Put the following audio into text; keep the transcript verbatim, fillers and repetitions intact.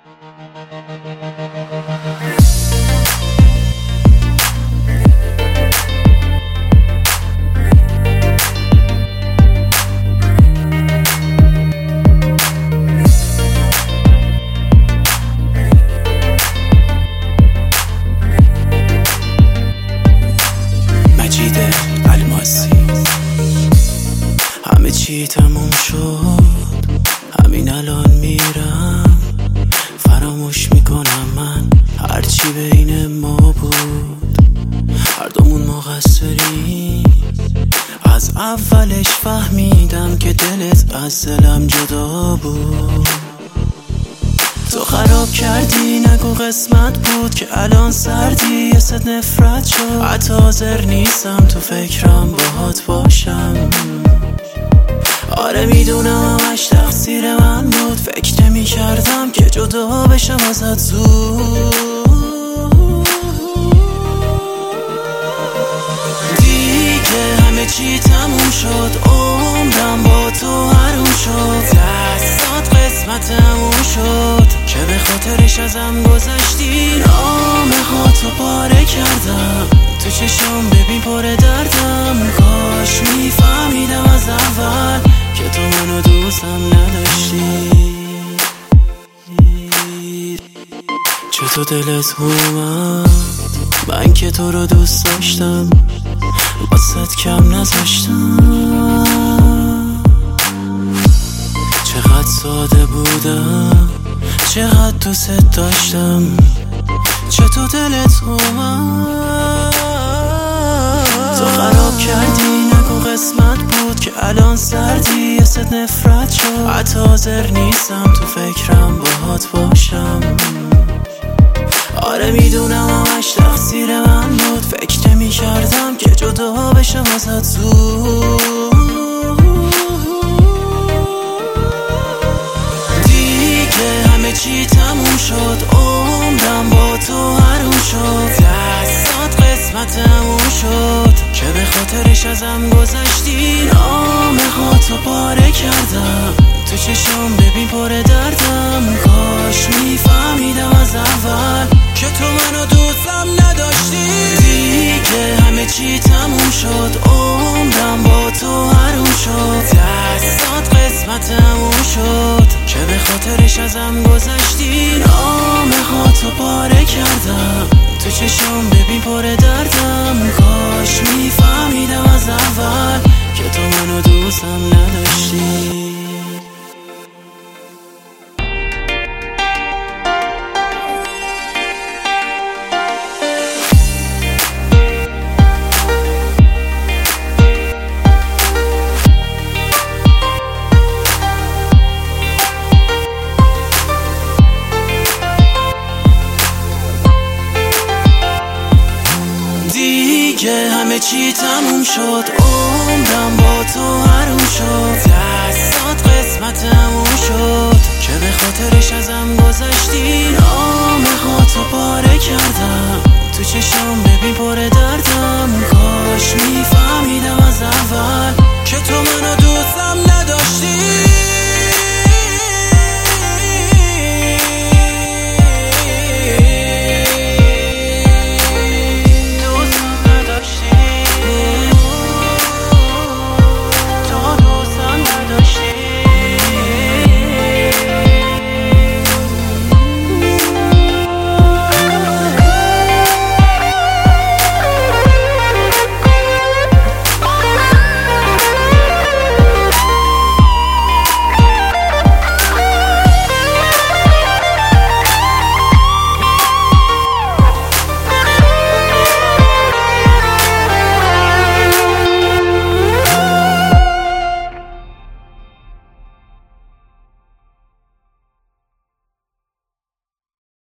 همه چی تموم شد، همین الان میرم، فراموش میکنم من هرچی بین ما بود. هر دومون مقصریم، از اولش فهمیدم که دلت از دلم جدا بود. تو خراب کردی، نگو قسمت بود که الان سردی، یه ست نفرت شد. حتی حاضر نیستم تو فکرم باهات باشم. آره میدونم همش تقصیر من بود، فکر نمی کردم که جدا بشم ازت زود. دیگه همه چی تموم شد، عمرم با تو حروم شد. دستات قسمتمون شد که به خاطرش ازم گذشتی. نامه ها تو پاره کردم، تو چشم ببین پر دردم. کاش میفهمیدم از اول که تو منو دوستم نداشتی. چطور دلت اومد من که تو رو دوست داشتم، واسه کم نذاشتم. چقدر ساده بودم، چقدر دوست داشتم. چطور دلت اومد تو خراب کردی، نگو قسمت بود که الان سردی، یه ست نفرت شد. حتی حاضر نیستم تو فکرم باهات باشم. آره میدونم همش تقصیر من بود، فکر نمی کردم که جدا بشم ازت زود. دیگه همه چی تموم شد، عمرم با تو حروم شد. دستات قسمتمون شد که به خاطرش ازم گذشتی. نامه ها تو پاره کردم، تو چشم ببین پر دردم. کاش میفهمیدم از اول که تو منو دوستم نداشتی. دیگه همه چی تموم شد، عمرم با تو حروم شد. دستات قسمتمون شد که به خاطرش ازم گذشتی. نامه ها تو پاره کردم، تو چشم ببین پر دردم. کاش میفهمیدم از اول که تو منو دوستم نداشتی. دیگه همه چی تموم شد، عمرم با تو حروم شد. دستات قسمتمون شد که به خاطرش ازم گذشتی. نامه ها تو پاره کردم، تو چشم ببین پر دردم.